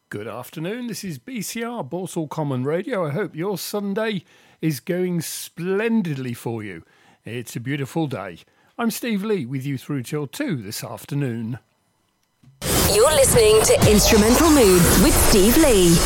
Good afternoon, this is BCR, Borsal Common Radio. I hope your Sunday is going splendidly for you. It's a beautiful day. I'm Steve Lee with you through till 2 this afternoon. You're listening to Instrumental Moods with Steve Lee.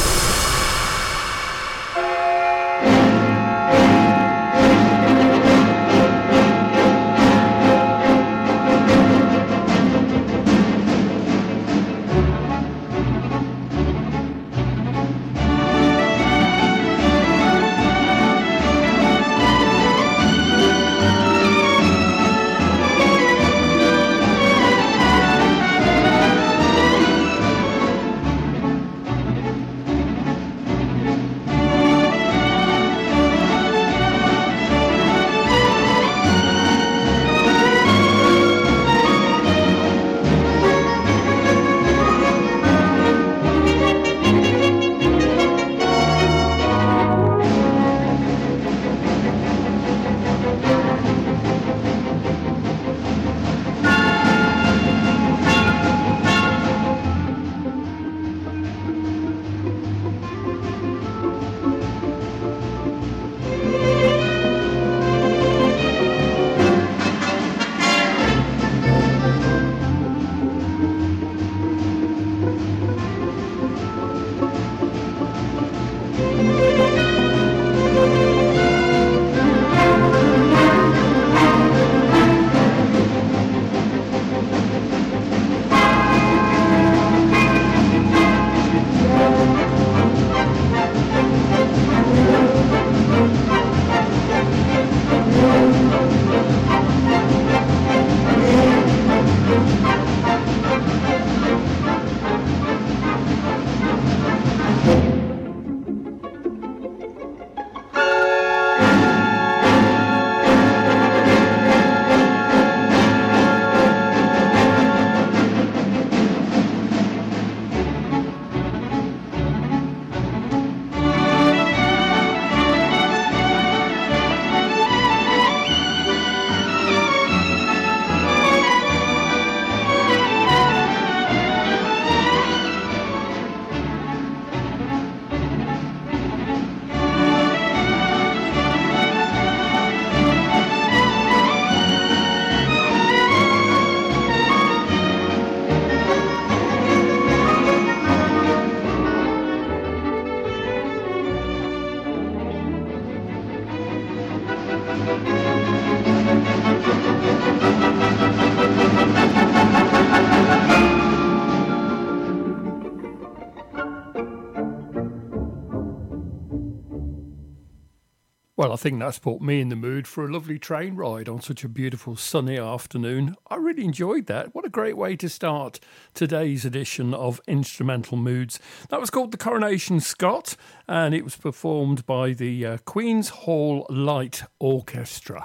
Well, I think that's put me in the mood for a lovely train ride on such a beautiful sunny afternoon. I really enjoyed that. What a great way to start today's edition of Instrumental Moods. That was called The Coronation Scot, and it was performed by the Queen's Hall Light Orchestra.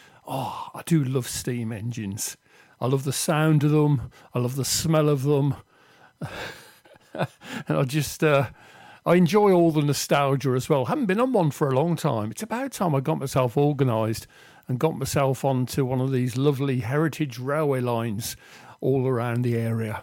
Oh, I do love steam engines. I love the sound of them. I love the smell of them. And I enjoy all the nostalgia as well. Haven't been on one for a long time. It's about time I got myself organised and got myself onto one of these lovely heritage railway lines all around the area.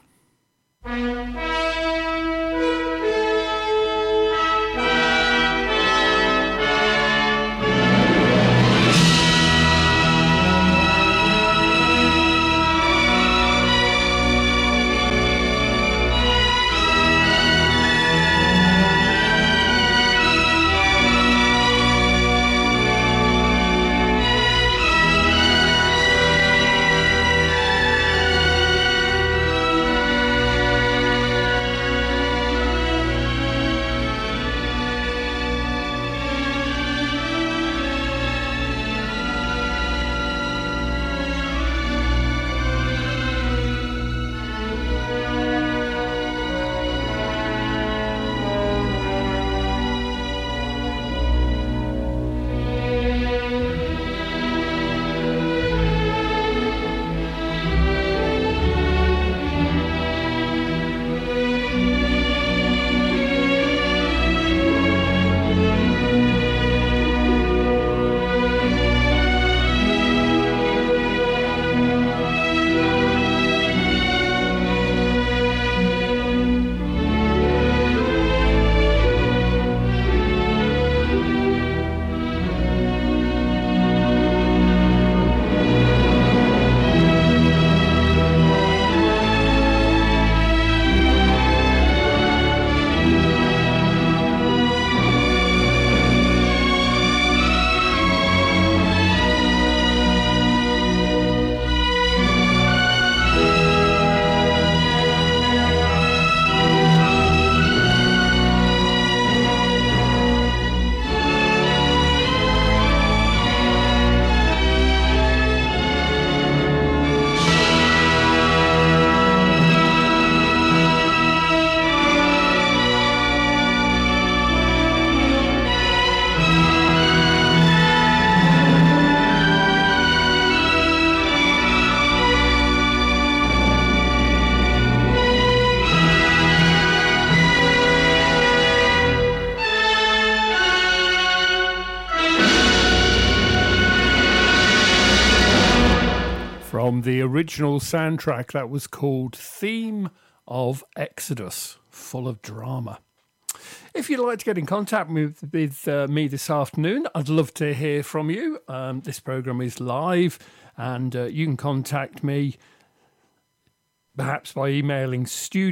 original soundtrack that was called Theme of Exodus, full of drama. If you'd like to get in contact with me this afternoon, I'd love to hear from you. This programme is live, and you can contact me perhaps by emailing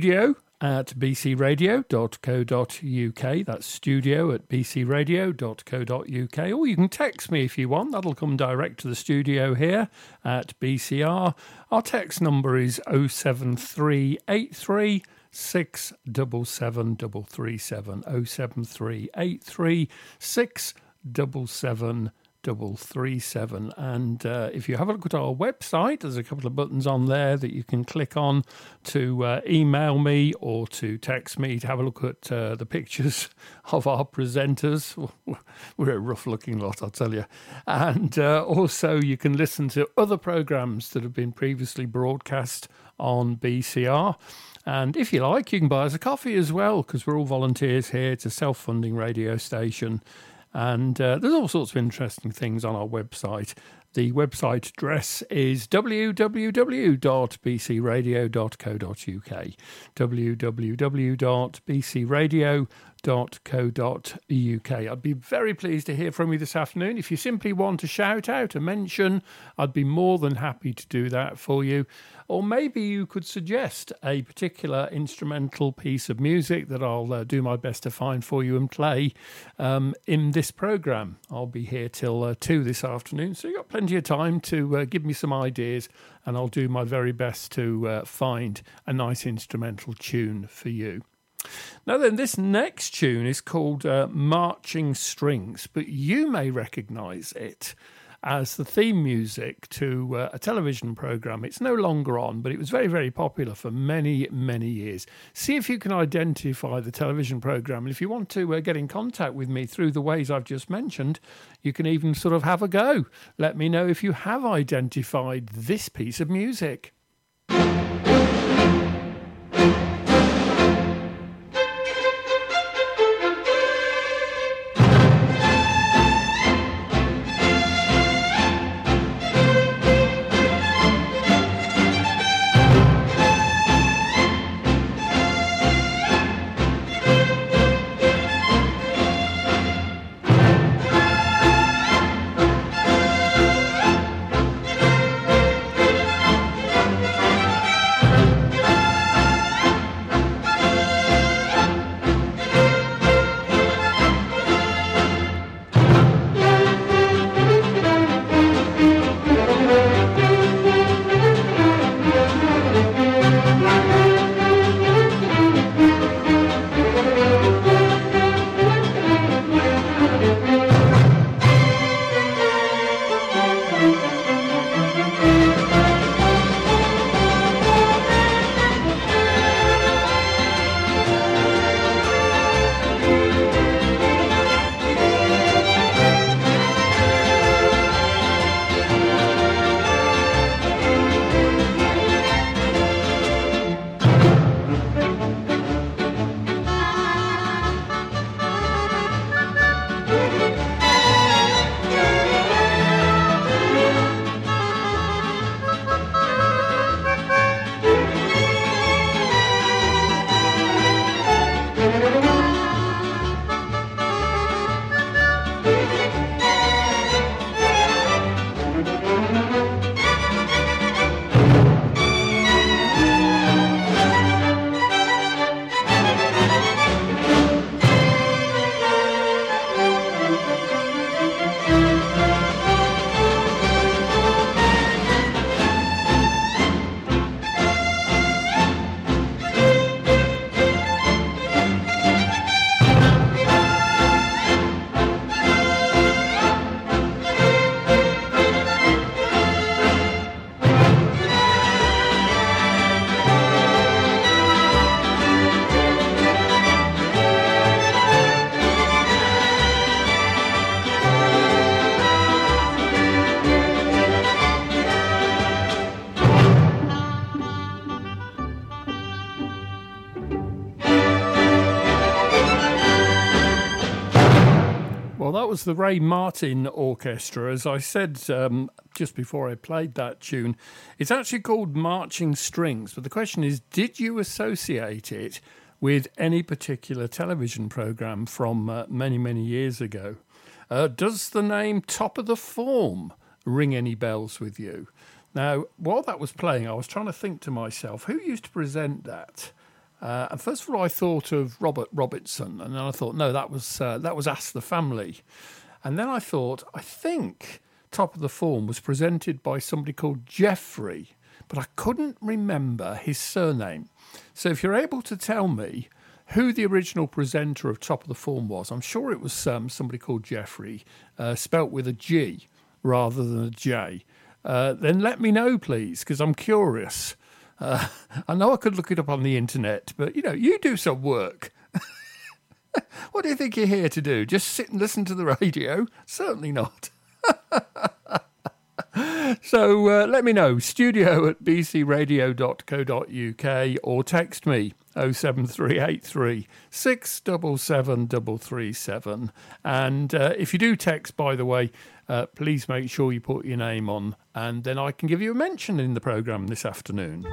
studio@bcradio.co.uk. That's studio@bcradio.co.uk. Or you can text me if you want. That'll come direct to the studio here at BCR. Our text number is 07383 677 07383 677 337. And if you have a look at our website, there's a couple of buttons on there that you can click on to email me or to text me to have a look at the pictures of our presenters. We're a rough looking lot, I'll tell you. And also you can listen to other programmes that have been previously broadcast on BCR. And if you like, you can buy us a coffee as well, because we're all volunteers here. It's a self-funding radio station. And there's all sorts of interesting things on our website. The website address is www.bcradio.co.uk, www.bcradio.co.uk. I'd be very pleased to hear from you this afternoon. If you simply want a shout out, a mention, I'd be more than happy to do that for you. Or maybe you could suggest a particular instrumental piece of music that I'll do my best to find for you and play in this programme. I'll be here till 2 this afternoon, so you've got plenty of time to give me some ideas, and I'll do my very best to find a nice instrumental tune for you. Now then, this next tune is called Marching Strings, but you may recognise it as the theme music to a television programme. It's no longer on, but it was very, very popular for many, many years. See if you can identify the television programme. And if you want to get in contact with me through the ways I've just mentioned, you can even sort of have a go. Let me know if you have identified this piece of music. Well, that was the Ray Martin Orchestra. As I said just before I played that tune, it's actually called Marching Strings. But the question is, did you associate it with any particular television programme from many, many years ago? Does the name Top of the Form ring any bells with you? Now, while that was playing, I was trying to think to myself, who used to present that? And first of all, I thought of Robert Robertson, and then I thought, no, that was Ask the Family. And then I thought, I think Top of the Form was presented by somebody called Jeffrey, but I couldn't remember his surname. So if you're able to tell me who the original presenter of Top of the Form was, I'm sure it was somebody called Jeffrey, spelt with a G rather than a J. Then let me know, please, because I'm curious. I know I could look it up on the internet, but, you do some work. What do you think you're here to do? Just sit and listen to the radio? Certainly not. So let me know, studio@bcradio.co.uk, or text me 07383 677 337. And if you do text, by the way, please make sure you put your name on, and then I can give you a mention in the programme this afternoon.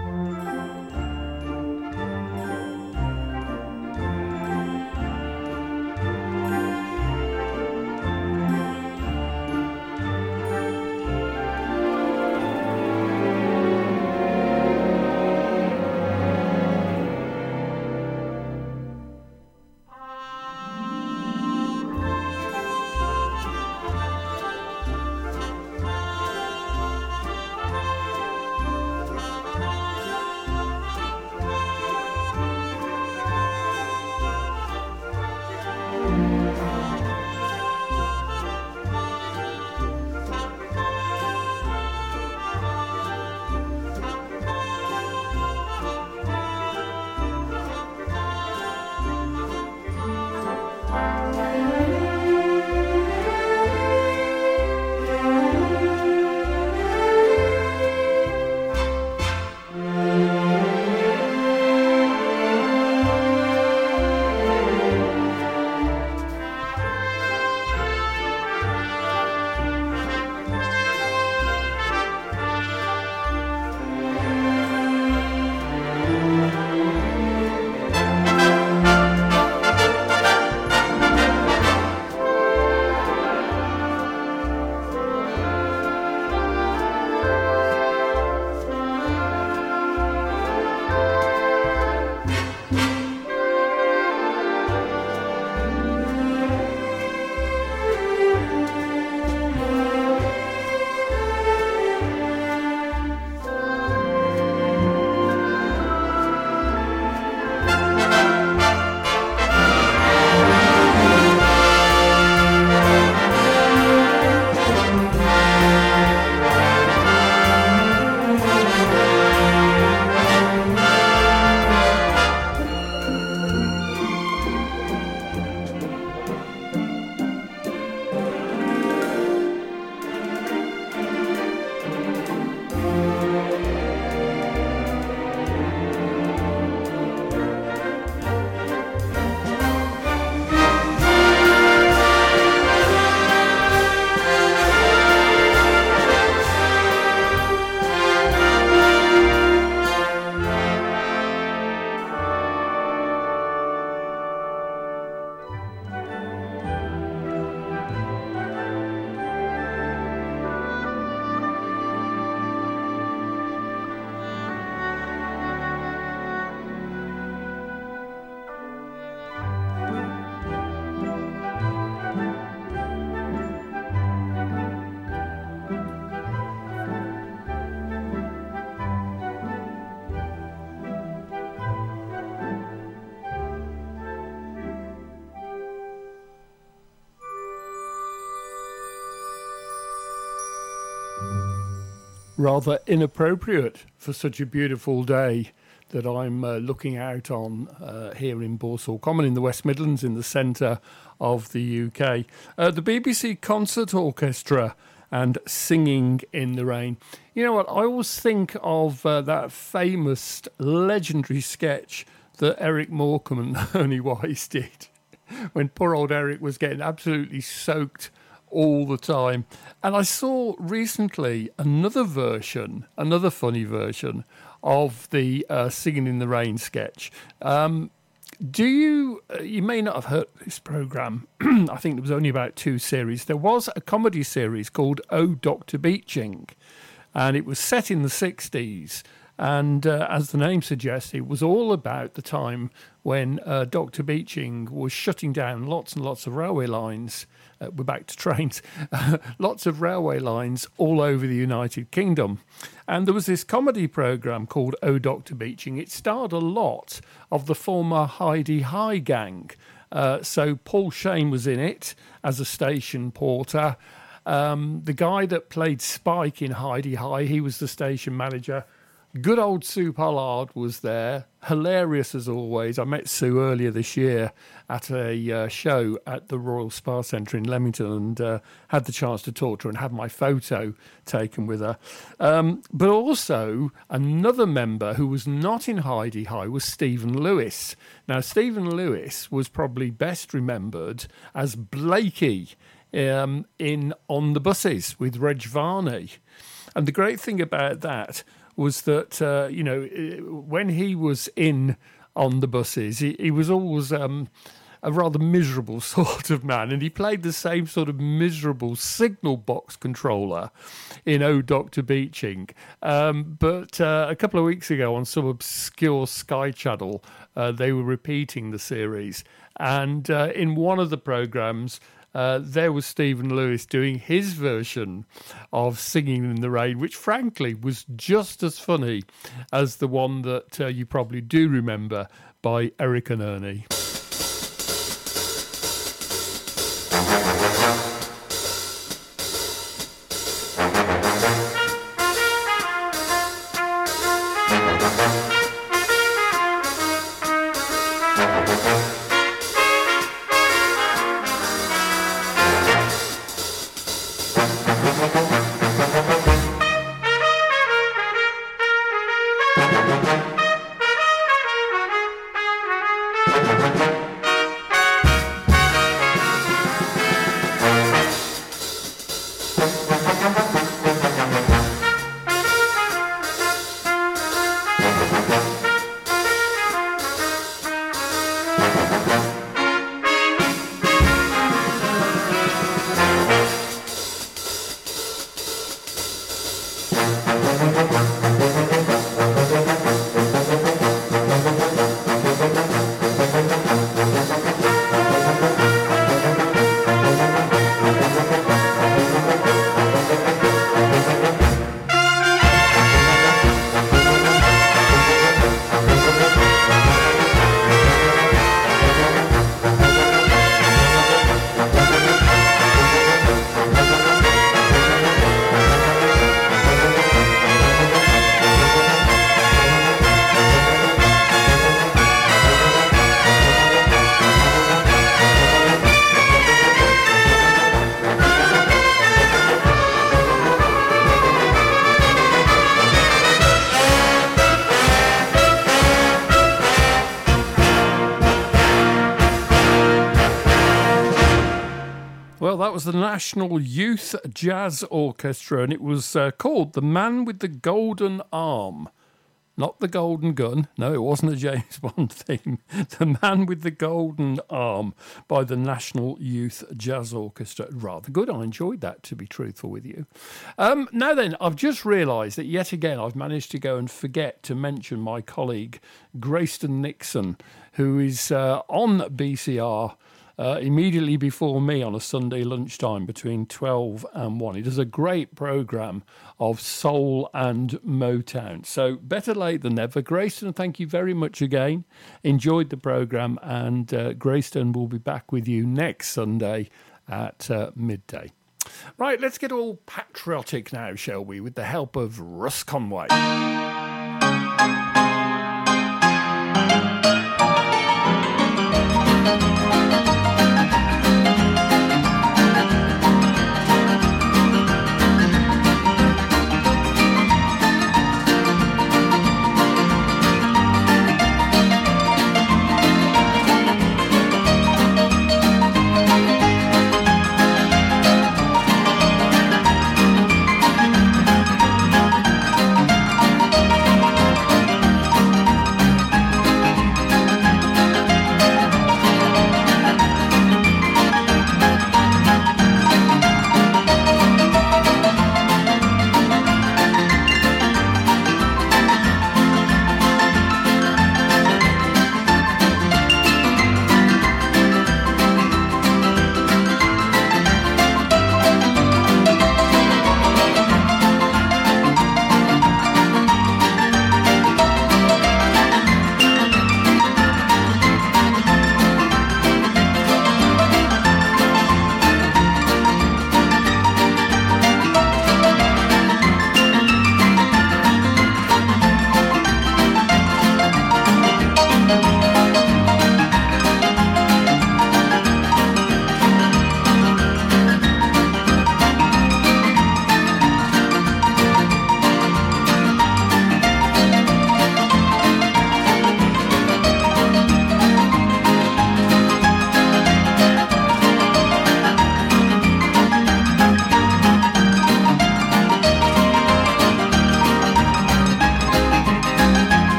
Rather inappropriate for such a beautiful day that I'm looking out on here in Borsall Common in the West Midlands in the centre of the UK. The BBC Concert Orchestra and Singing in the Rain. You know what, I always think of that famous legendary sketch that Eric Morecambe and Ernie Wise did. when poor old Eric was getting absolutely soaked all the time. And I saw recently another funny version of the Singing in the Rain sketch. You may not have heard this programme. I think there was only about 2 series. There was a comedy series called Oh, Dr. Beeching, and it was set in the 60s. And as the name suggests, it was all about the time when Dr. Beeching was shutting down lots and lots of railway lines. We're back to trains. Lots of railway lines all over the United Kingdom. And there was this comedy programme called Oh, Dr. Beeching. It starred a lot of the former Hi-de-Hi gang. So Paul Shane was in it as a station porter. The guy that played Spike in Hi-de-Hi, he was the station manager. Good old Sue Pollard was there, hilarious as always. I met Sue earlier this year at a show at the Royal Spa Centre in Leamington and had the chance to talk to her and have my photo taken with her. But also another member who was not in Hi-de-Hi was Stephen Lewis. Now, Stephen Lewis was probably best remembered as Blakey in On the Buses with Reg Varney. And the great thing about that was that, when he was in On the Buses, he was always a rather miserable sort of man, and he played the same sort of miserable signal box controller in Oh, Dr. Beeching. But a couple of weeks ago on some obscure Sky Channel, they were repeating the series, and in one of the programmes, there was Stephen Lewis doing his version of Singing in the Rain, which frankly was just as funny as the one that you probably do remember by Eric and Ernie. That was the National Youth Jazz Orchestra, and it was called The Man with the Golden Arm. Not the Golden Gun. No, it wasn't a James Bond theme. The Man with the Golden Arm by the National Youth Jazz Orchestra. Rather good. I enjoyed that, to be truthful with you. Now then, I've just realised that yet again I've managed to go and forget to mention my colleague Grayston Nixon, who is on BCR immediately before me on a Sunday lunchtime between 12 and 1. He does a great programme of soul and Motown. So better late than never. Grayston, thank you very much again. Enjoyed the programme, and Grayston will be back with you next Sunday at midday. Right, let's get all patriotic now, shall we, with the help of Russ Conway.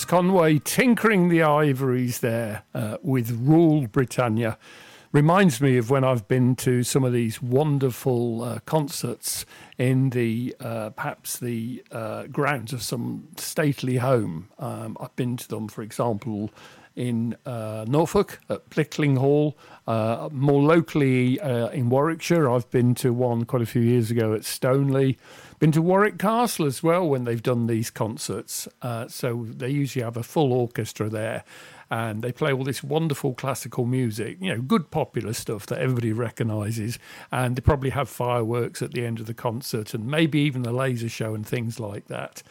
Russ Conway tinkering the ivories there with Rule Britannia. Reminds me of when I've been to some of these wonderful concerts in the perhaps the grounds of some stately home. I've been to them, for example, in Norfolk at Blickling Hall. More locally in Warwickshire, I've been to one quite a few years ago at Stoneleigh. Been to Warwick Castle as well when they've done these concerts. So they usually have a full orchestra there. And they play all this wonderful classical music, good popular stuff that everybody recognises. And they probably have fireworks at the end of the concert and maybe even a laser show and things like that.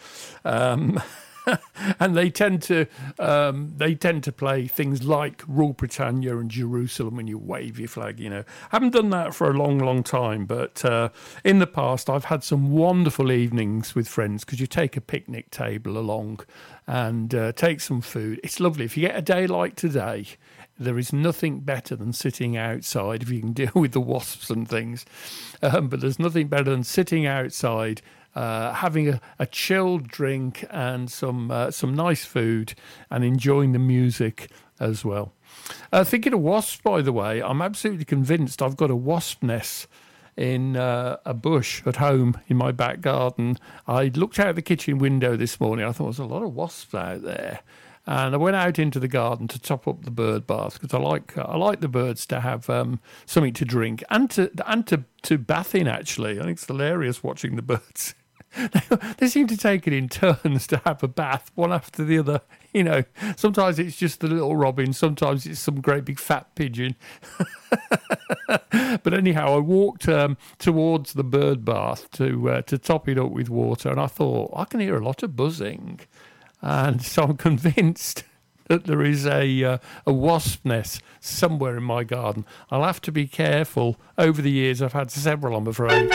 And they tend to play things like Rule Britannia and Jerusalem when you wave your flag. Haven't done that for a long, long time, but in the past I've had some wonderful evenings with friends because you take a picnic table along and take some food. It's lovely. If you get a day like today, there is nothing better than sitting outside if you can deal with the wasps and things. But there's nothing better than sitting outside, having a chilled drink and some nice food and enjoying the music as well. Thinking of wasps, by the way, I'm absolutely convinced I've got a wasp nest in a bush at home in my back garden. I looked out the kitchen window this morning. I thought there was a lot of wasps out there. And I went out into the garden to top up the bird bath because I like the birds to have something to drink and to bath in, actually. I think it's hilarious watching the birds. They seem to take it in turns to have a bath, one after the other. Sometimes it's just the little robin, sometimes it's some great big fat pigeon. But anyhow, I walked towards the bird bath to top it up with water, and I thought, I can hear a lot of buzzing. And so I'm convinced that there is a wasp nest somewhere in my garden. I'll have to be careful. Over the years, I've had several, I'm afraid.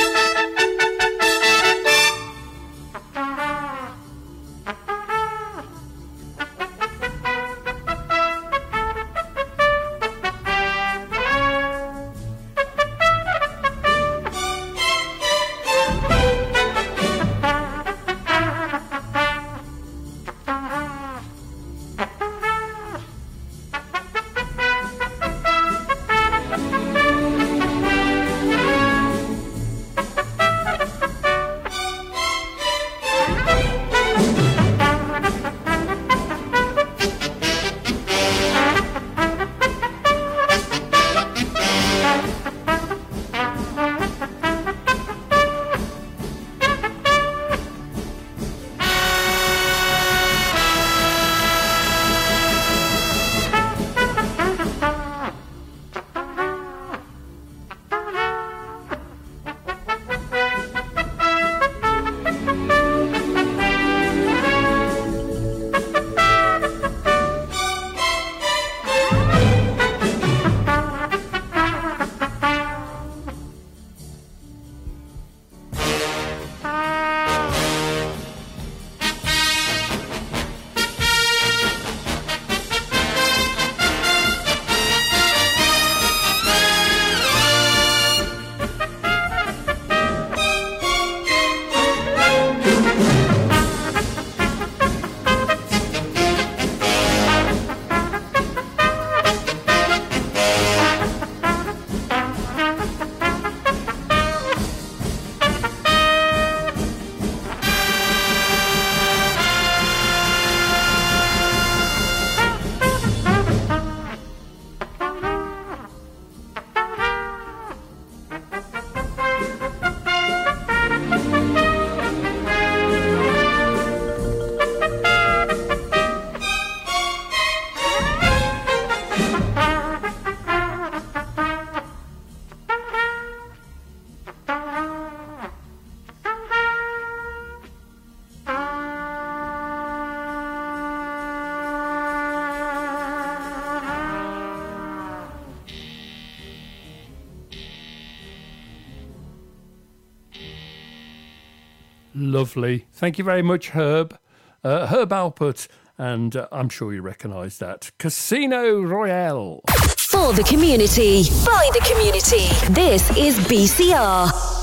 Lovely. Thank you very much, Herb. Herb Alpert, and I'm sure you recognise that. Casino Royale. For the community, by the community. This is BCR.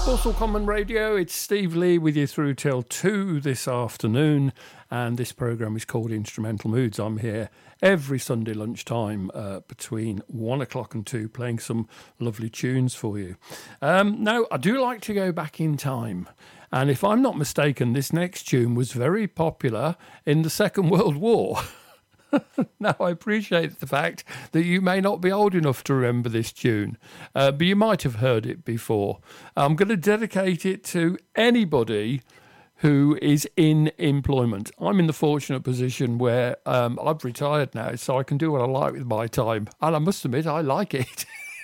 Coastal Common Radio, it's Steve Lee with you through till 2 this afternoon, and this programme is called Instrumental Moods. I'm here every Sunday lunchtime between 1 o'clock and 2, playing some lovely tunes for you. Now, I do like to go back in time, and if I'm not mistaken, this next tune was very popular in the Second World War. Now, I appreciate the fact that you may not be old enough to remember this tune, but you might have heard it before. I'm going to dedicate it to anybody who is in employment. I'm in the fortunate position where I've retired now, so I can do what I like with my time. And I must admit, I like it.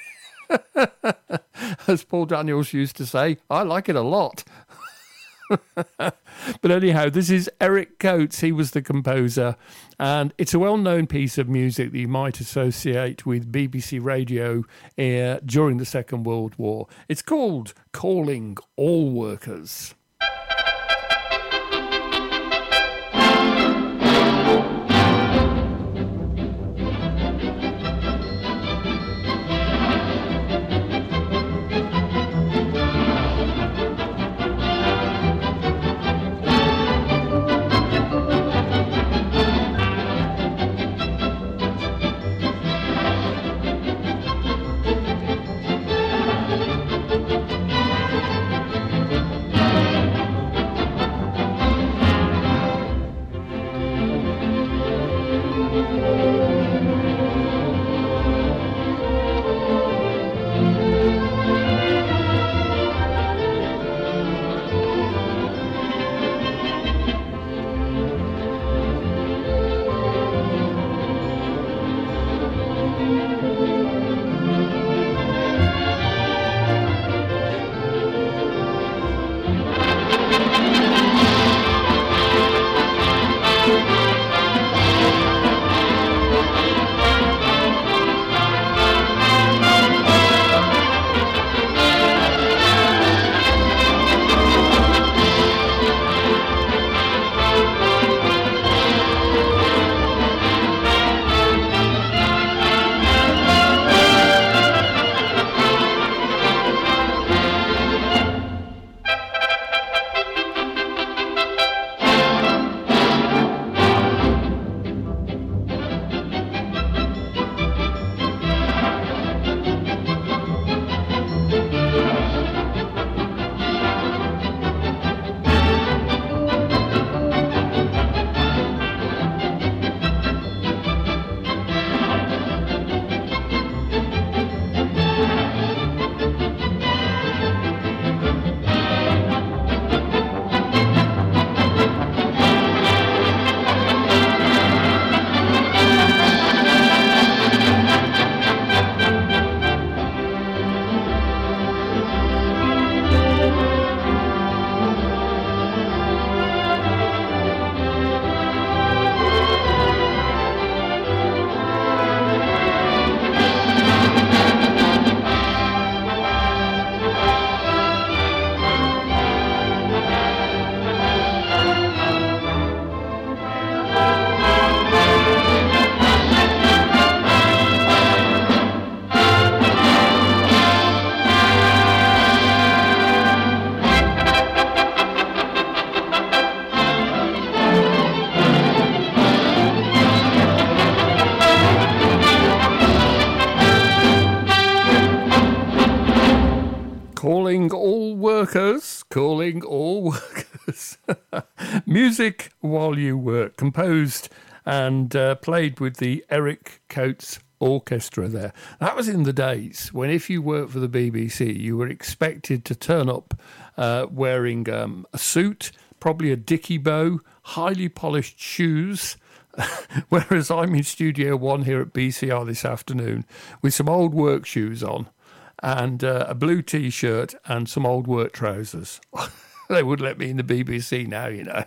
As Paul Daniels used to say, I like it a lot. But anyhow, this is Eric Coates. He was the composer, and it's a well-known piece of music that you might associate with BBC Radio during the Second World War. It's called Calling All Workers. Calling all workers. Music while you work, composed and played with the Eric Coates Orchestra there. That was in the days when if you worked for the BBC, you were expected to turn up wearing a suit, probably a dicky bow, highly polished shoes, whereas I'm in Studio 1 here at BCR this afternoon with some old work shoes on and a blue T-shirt and some old work trousers. They wouldn't let me in the BBC now, you know.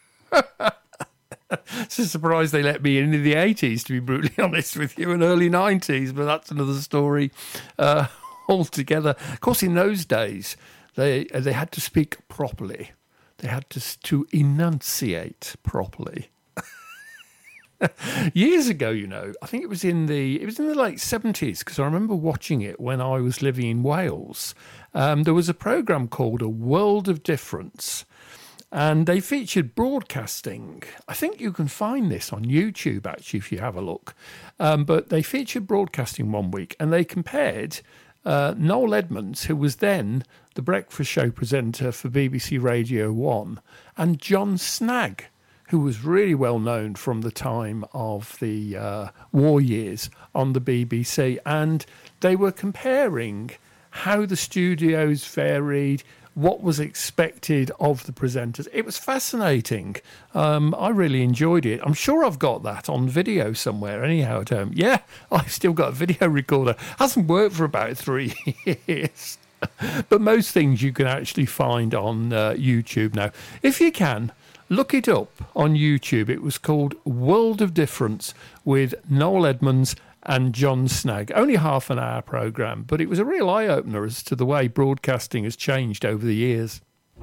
It's a surprise they let me in the 80s, to be brutally honest with you, and early 90s, but that's another story altogether. Of course, in those days, they had to speak properly. They had to enunciate properly. Years ago, I think it was in the late 70s, because I remember watching it when I was living in Wales. There was a programme called A World of Difference, and they featured broadcasting. I think you can find this on YouTube, actually, if you have a look. But they featured broadcasting one week, and they compared Noel Edmonds, who was then the breakfast show presenter for BBC Radio 1, and John Snagg, who was really well known from the time of the war years on the BBC. And they were comparing how the studios varied, what was expected of the presenters. It was fascinating. I really enjoyed it. I'm sure I've got that on video somewhere anyhow at home. Yeah, I've still got a video recorder. Hasn't worked for about 3 years. But most things you can actually find on YouTube now. If you can, look it up on YouTube. It was called World of Difference with Noel Edmonds and John Snagg. Only half an hour programme, but it was a real eye-opener as to the way broadcasting has changed over the years.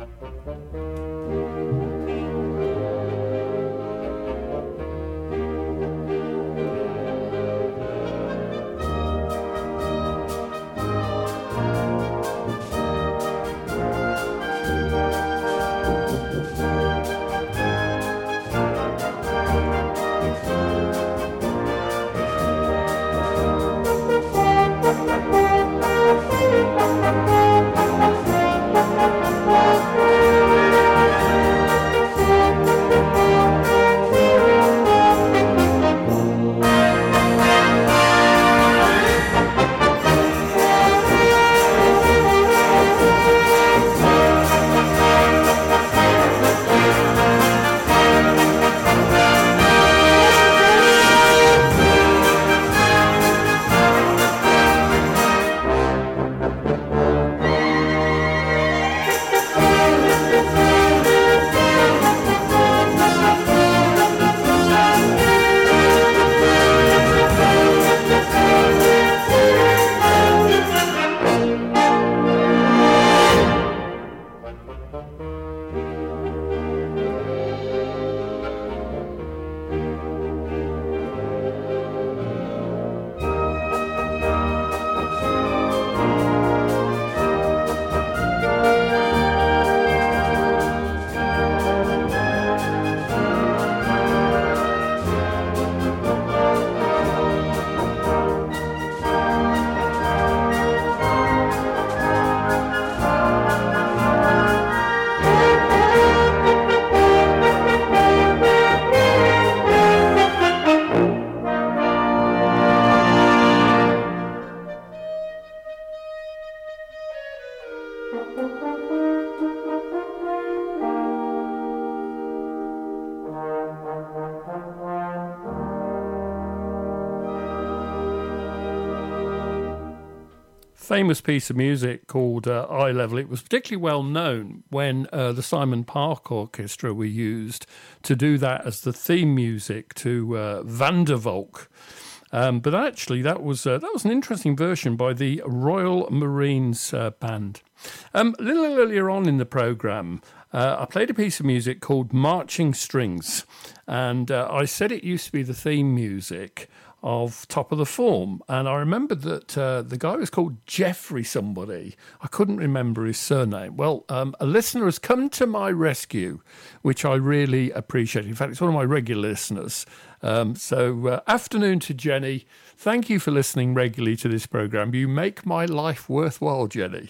Famous piece of music called Eye Level. It was particularly well known when the Simon Park Orchestra were used to do that as the theme music to Van der Valk. But actually, that was an interesting version by the Royal Marines Band. A little earlier on in the programme, I played a piece of music called Marching Strings, and I said it used to be the theme music of Top of the Form, and I remembered that the guy was called Jeffrey somebody. I couldn't remember his surname. Well, a listener has come to my rescue, which I really appreciate. In fact, it's one of my regular listeners. So afternoon to Jenny. Thank you for listening regularly to this programme. You make my life worthwhile, Jenny.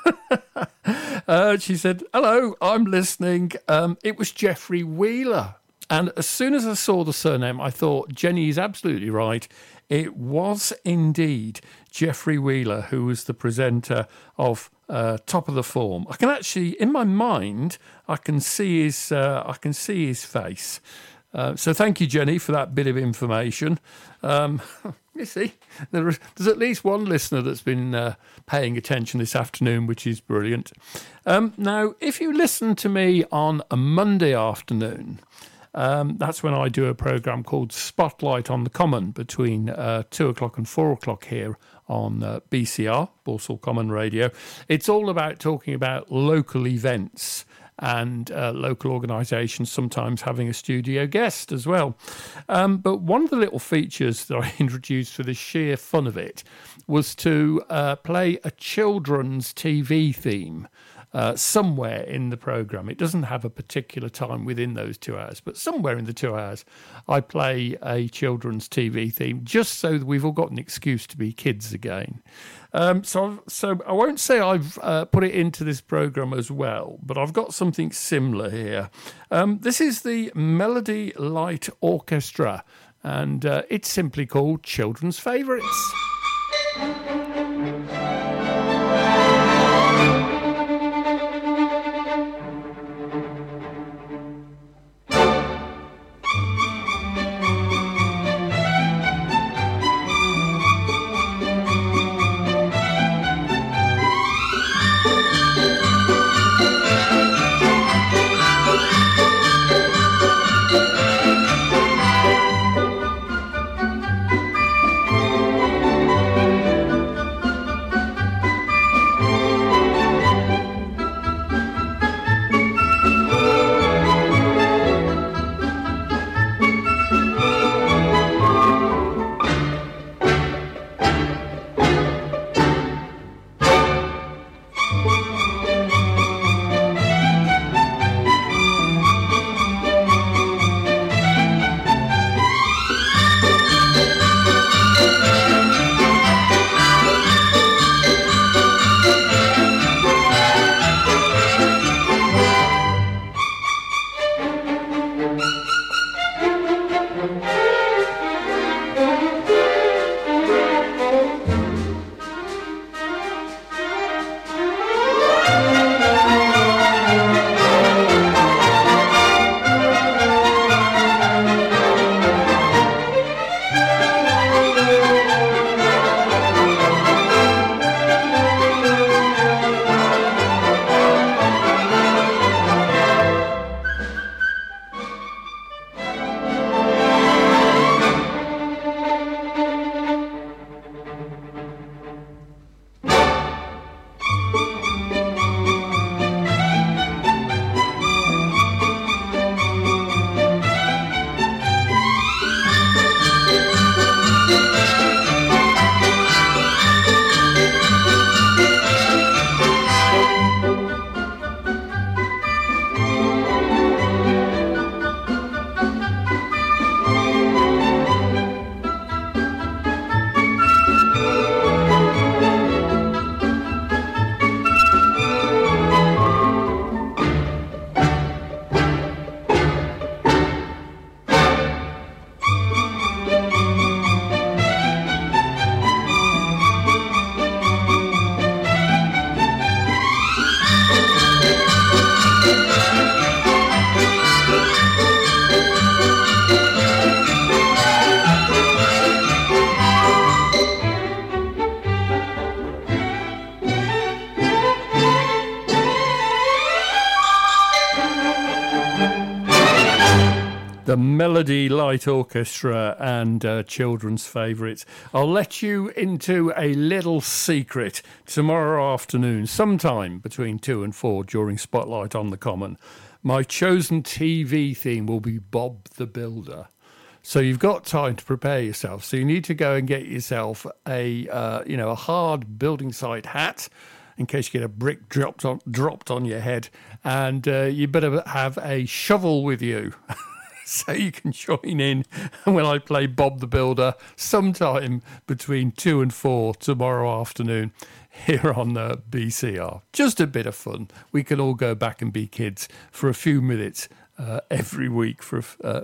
She said, hello, I'm listening. It was Jeffrey Wheeler. And as soon as I saw the surname, I thought, Jenny is absolutely right. It was indeed Jeffrey Wheeler who was the presenter of Top of the Form. I can actually, in my mind, I can see his face. So thank you, Jenny, for that bit of information. You see, there's at least one listener that's been paying attention this afternoon, which is brilliant. Now, if you listen to me on a Monday afternoon, that's when I do a programme called Spotlight on the Common between 2 o'clock and 4 o'clock here on BCR, Borsal Common Radio. It's all about talking about local events and local organisations sometimes having a studio guest as well. But one of the little features that I introduced for the sheer fun of it was to play a children's TV theme somewhere in the programme. It doesn't have a particular time within those 2 hours, but somewhere in the 2 hours I play a children's TV theme just so that we've all got an excuse to be kids again. So I won't say I've put it into this programme as well, but I've got something similar here. This is the Melody Light Orchestra, and it's simply called Children's Favourites. The Melody Light Orchestra and children's favourites. I'll let you into a little secret. Tomorrow afternoon, sometime between 2 and 4 during Spotlight on the Common, my chosen TV theme will be Bob the Builder. So you've got time to prepare yourself. So you need to go and get yourself a hard building site hat in case you get a brick dropped on your head, and you better have a shovel with you. So you can join in when I play Bob the Builder sometime between 2 and 4 tomorrow afternoon here on the BCR. Just a bit of fun. We can all go back and be kids for a few minutes every week for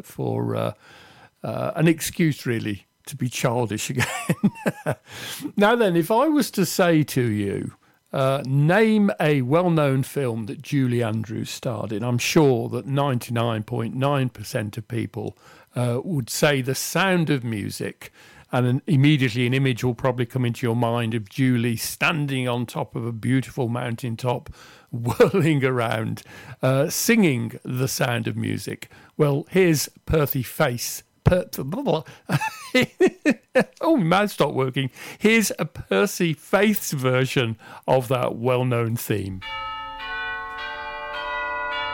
an excuse, really, to be childish again. Now then, if I was to say to you, name a well-known film that Julie Andrews starred in, I'm sure that 99.9% of people would say The Sound of Music, and then immediately an image will probably come into your mind of Julie standing on top of a beautiful mountaintop, whirling around, singing The Sound of Music. Well, here's Percy Faith's oh, my mouth stopped working. Here's a Percy Faith's version of that well-known theme.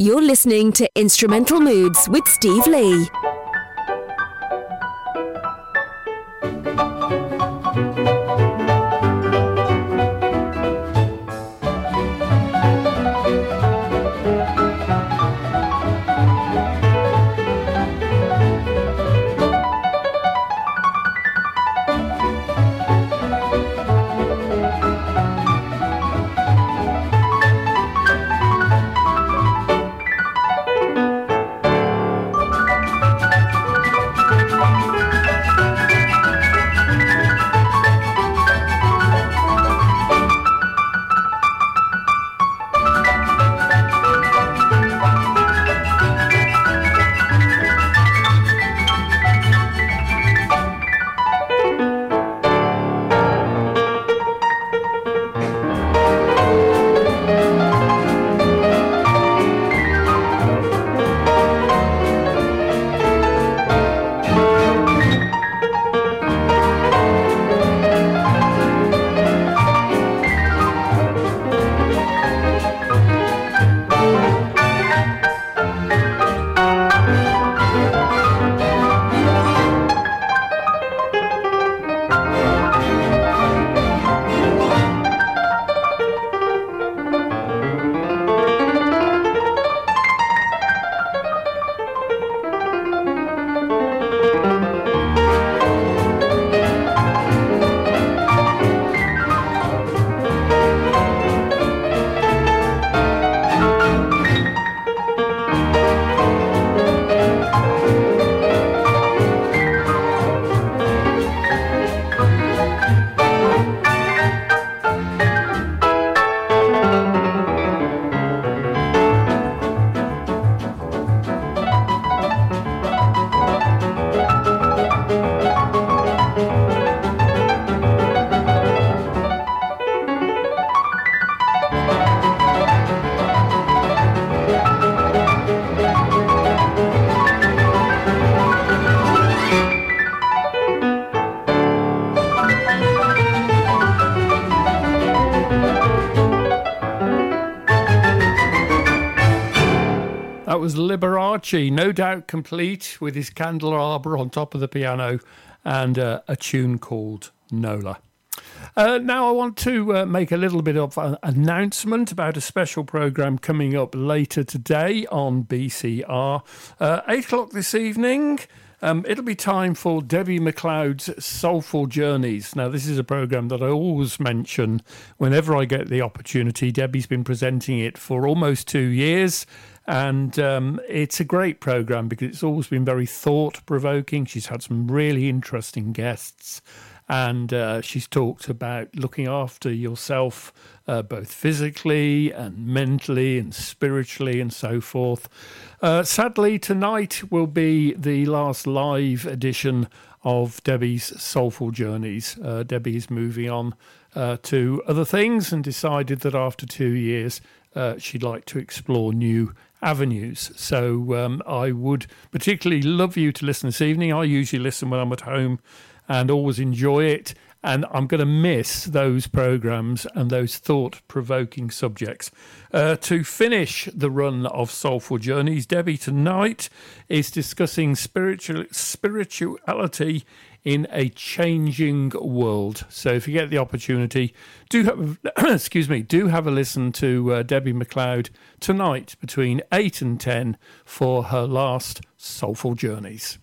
You're listening to Instrumental Moods with Steve Lee. That was Liberace, no doubt complete with his candelabra on top of the piano and a tune called Nola. Now I want to make a little bit of an announcement about a special programme coming up later today on BCR. 8 o'clock this evening, it'll be time for Debbie McLeod's Soulful Journeys. Now, this is a programme that I always mention whenever I get the opportunity. Debbie's been presenting it for almost 2 years. And it's a great programme because it's always been very thought-provoking. She's had some really interesting guests. And she's talked about looking after yourself both physically and mentally and spiritually and so forth. Sadly, tonight will be the last live edition of Debbie's Soulful Journeys. Debbie is moving on to other things and decided that after 2 years she'd like to explore new avenues. So I would particularly love you to listen this evening. I usually listen when I'm at home and always enjoy it. And I'm going to miss those programmes and those thought-provoking subjects. To finish the run of Soulful Journeys, Debbie tonight is discussing spirituality in a changing world. So if you get the opportunity, do have, do have a listen to Debbie McLeod tonight between 8 and 10 for her last Soulful Journeys.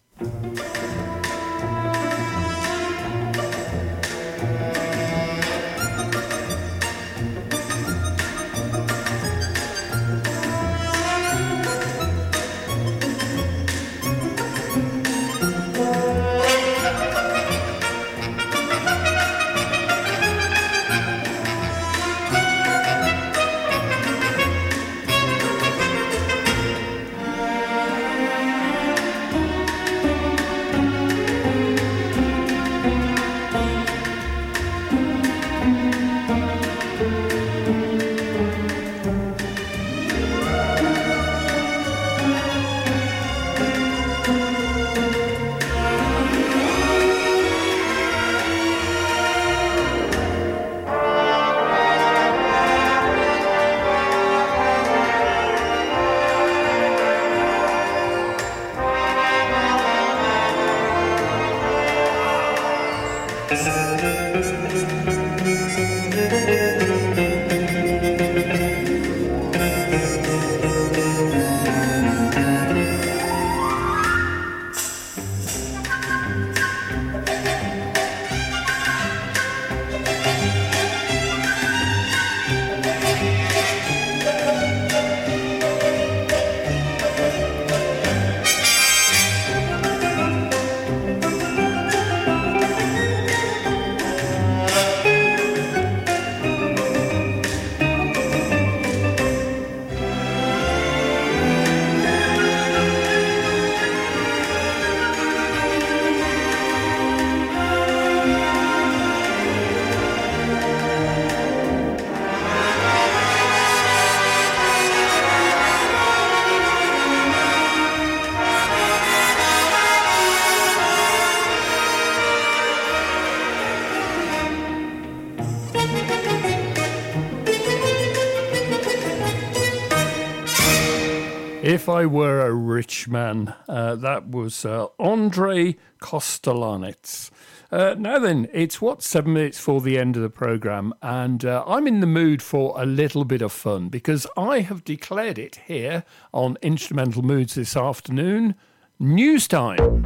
If I Were a Rich Man. That was Andrei Kostelanetz. Now then, it's 7 minutes for the end of the programme, and I'm in the mood for a little bit of fun because I have declared it here on Instrumental Moods this afternoon. News time.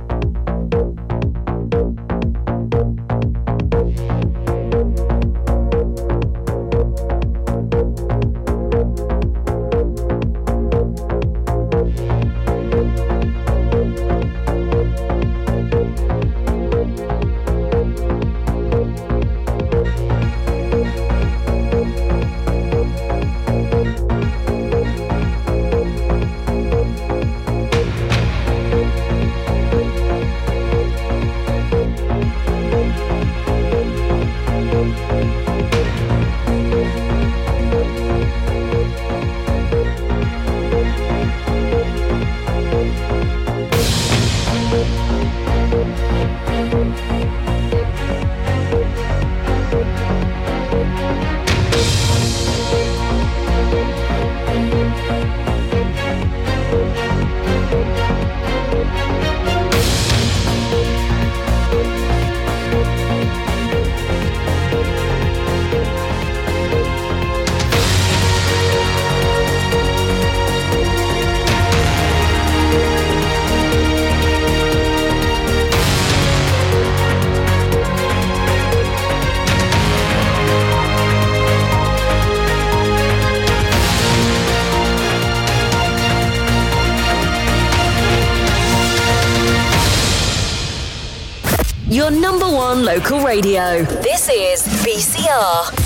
Your number one local radio. This is BCR.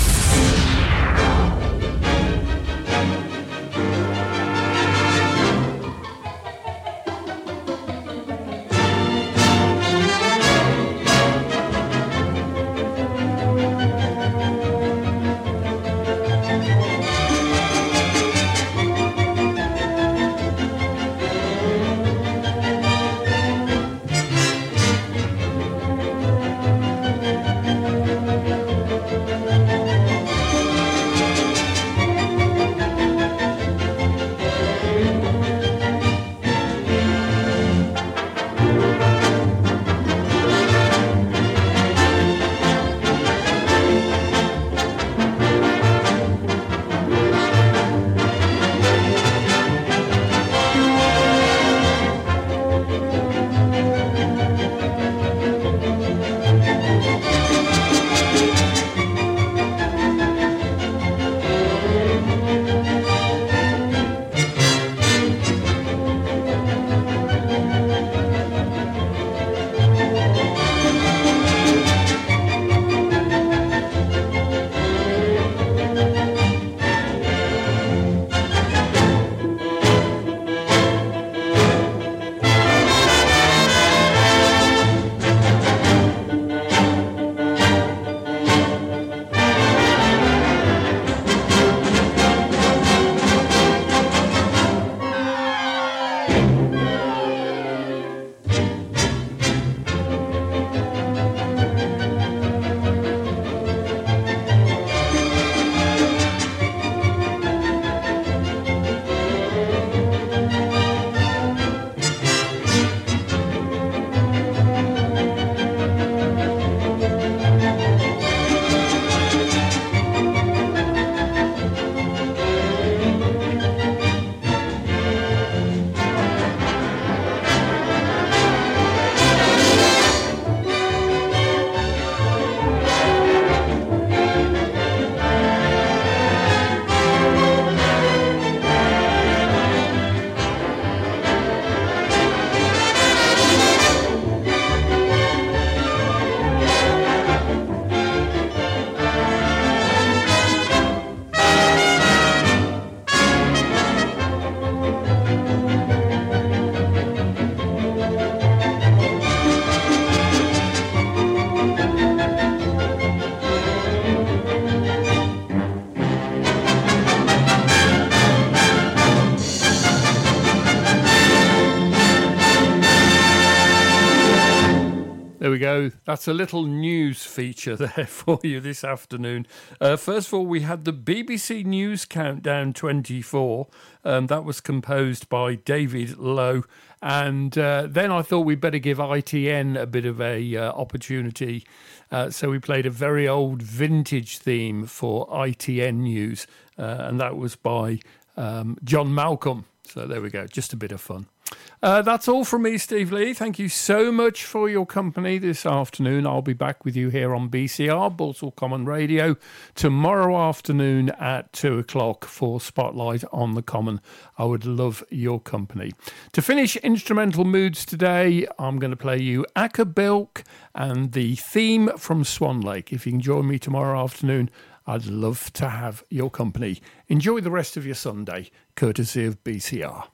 There we go. That's a little news feature there for you this afternoon. First of all, we had the BBC News Countdown 24. That was composed by David Lowe. And then I thought we'd better give ITN a bit of a opportunity. So we played a very old vintage theme for ITN News. And that was by John Malcolm. So there we go. Just a bit of fun. That's all from me, Steve Lee. Thank you so much for your company this afternoon. I'll be back with you here on BCR, Balsall Common Radio, tomorrow afternoon at 2 o'clock for Spotlight on the Common. I would love your company. To finish Instrumental Moods today, I'm going to play you Acapulco and the theme from Swan Lake. If you can join me tomorrow afternoon, I'd love to have your company. Enjoy the rest of your Sunday, courtesy of BCR.